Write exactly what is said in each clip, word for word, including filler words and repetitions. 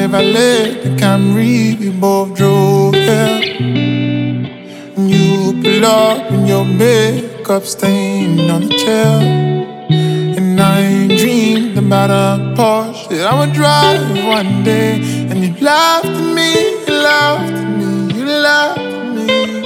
Chevrolet, the Camry, we both drove here. And you pull up in your makeup stain on the chair. And I ain't dreamed about a Porsche that I would drive one day. And you laughed at me, you laughed at me, you laughed at me.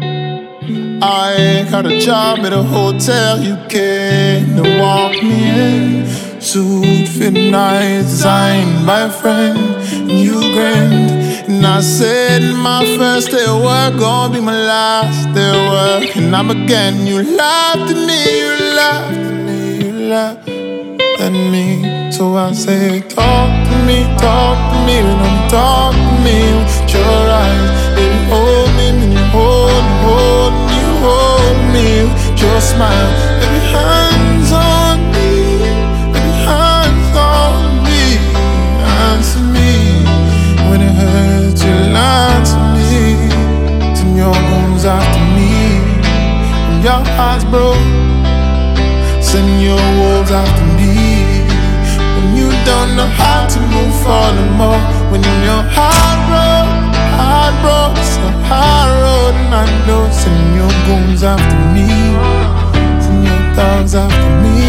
I got a job at a hotel, you came to walk me in. Suit fit nice, designed by a friend, and you grinned. And I said my first day of work gonna be my last day of work. And I began, you laughed at me, you laughed at me, you laughed at me. So I said, talk to me, talk to me, don't talk to me with your eyes. Baby, hold me, when you hold me, hold me, you hold me with your smile. Baby, hands on me, baby, hands on me, answer me. When it hurts, you lie to me. Turn your wounds after me. When your heart's broke, send your wolves after me. When you don't know how to move forward more. When your heart broke, heart broke, it's a hard road. And I know, send your goons after me, send your dogs after me.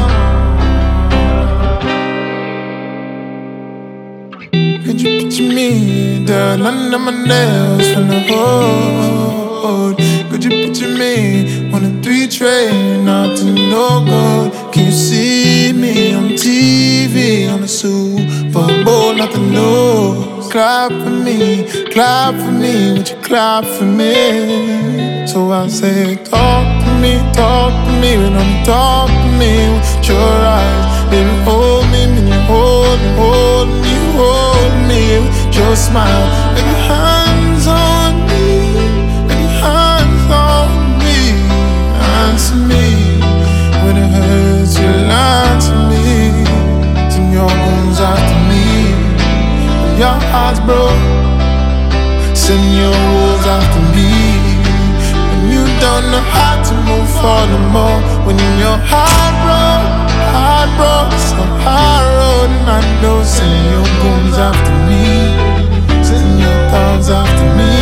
Could you picture me, down under my nails from the road? Could you picture me on a three train, not to no good? Can you see me on T V, on the Super Bowl, not the nose? Clap for me, clap for me, would you clap for me? So I say, talk to me, talk to me, but don't talk to me with your eyes. Baby, hold me, when you hold me, hold me, you hold me with your smile. Baby, hands on me, baby, hands on me, answer me. When it hurts, you lie to me. Turn your wounds after me. When your heart's broke, send your wolves after me. When you don't know how to move forward more. When your heart broke, heart broke, it's a hard road. And I know, send your goons after me, send your dogs after me,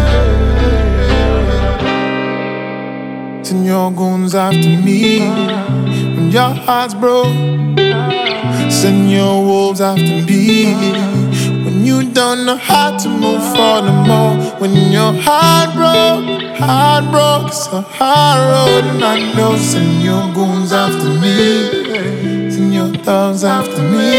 send your goons after me. When your heart's broke, send your wolves after me. When you don't know how to move forward more. When your heart broke, heart broke, it's a hard road. And I know, send your goons after me, send your thugs after me.